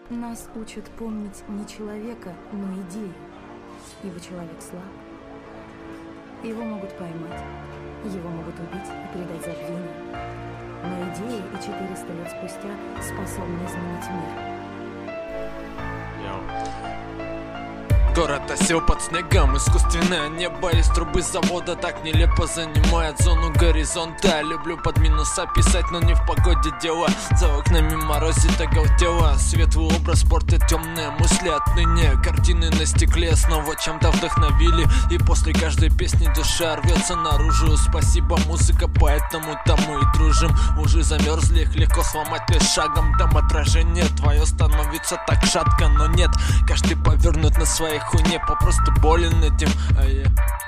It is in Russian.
Нас учат помнить не человека, но идею. Ибо человек слаб. Его могут поймать, его могут убить и предать забвению. Но идеи и 400 лет спустя способны изменить мир. Город осел под снегом, искусственное небо из трубы завода так нелепо занимает зону горизонта. Люблю под минуса писать, но не в погоде дело. За окнами морозит оголтело, светлый образ портит темные мысли. Отныне картины на стекле снова чем-то вдохновили, и после каждой песни душа рвется наружу. Спасибо, музыка, поэтому-то мы и дружим. Уже замерзли, их легко сломать лишь шагом. Там отражение твое становится так шатко, но нет, каждый повернут на своей хуйне, попросту болен этим,